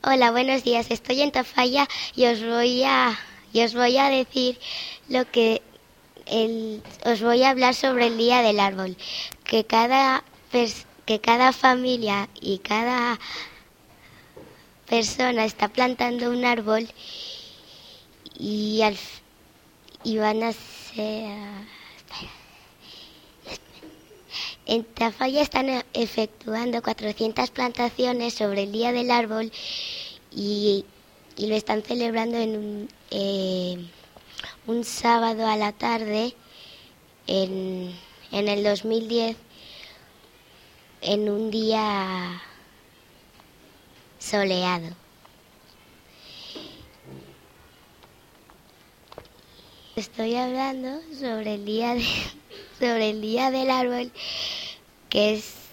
Hola, buenos días. Estoy en Tafalla y os voy a decir lo que os voy a hablar sobre el Día del Árbol, que cada familia y cada persona está plantando un árbol y, y van a ser... En Tafalla están efectuando 400 plantaciones sobre el Día del Árbol y, y lo están celebrando en un sábado a la tarde en el 2010, en un día soleado. Estoy hablando sobre el día del árbol, que es